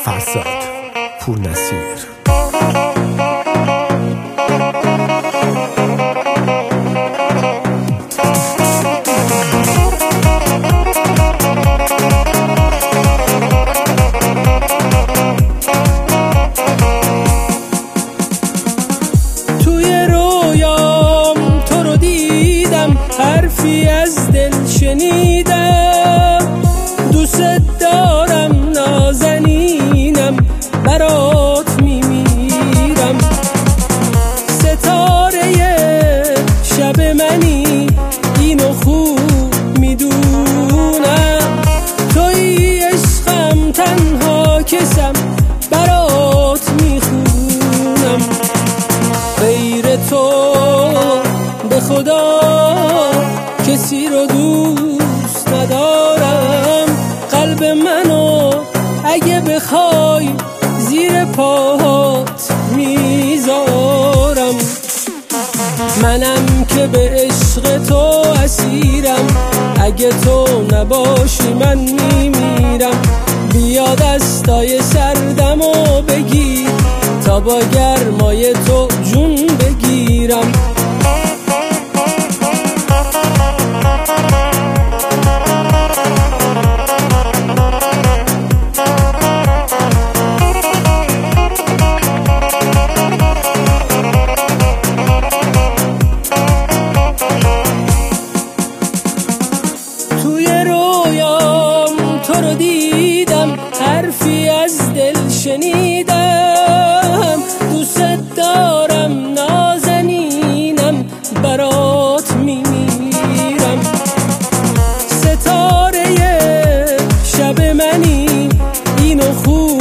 فرزاد پورنصیر. حرفی از دل شنیدم، دوست دارم نازنینم، برات میمیرم. ستاره شب منی، اینو خوب میدونم. توی عشقم، تنها کسم، برات میخونم. غیر تو به خدا کسی رو دوست ندارم. قلب منو اگه بخوای زیر پاهات میذارم. منم که به عشق تو اسیرم، اگه تو نباشی من میمیرم. بیا دستای سردمو بگیر تا با گرمای تو جون بگیرم. تو رو دیدم، حرفی از دل شنیدم. دوست دارم نازنینم، برات میمیرم. ستاره شب منی، اینو خوب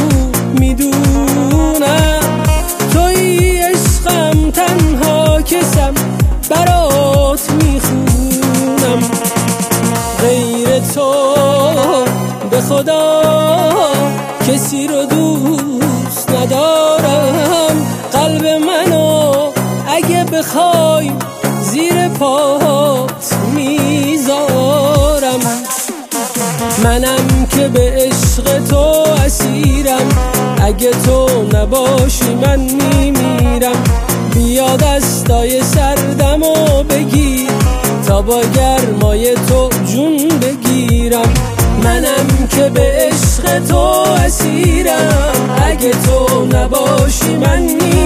میدونم. توی عشقم، تنها کسم، برات میخونم. غیر تو به خدا کسی رو دوست ندارم. قلب منو اگه بخوای زیر پاهات میذارم. منم که به عشق تو اسیرم، اگه تو نباشی من میمیرم. بیا دستای سردمو بگیر تا با گرمای تو جون بگیرم. منم که به عشق تو اسیرم، اگه تو نباشی من میمیرم.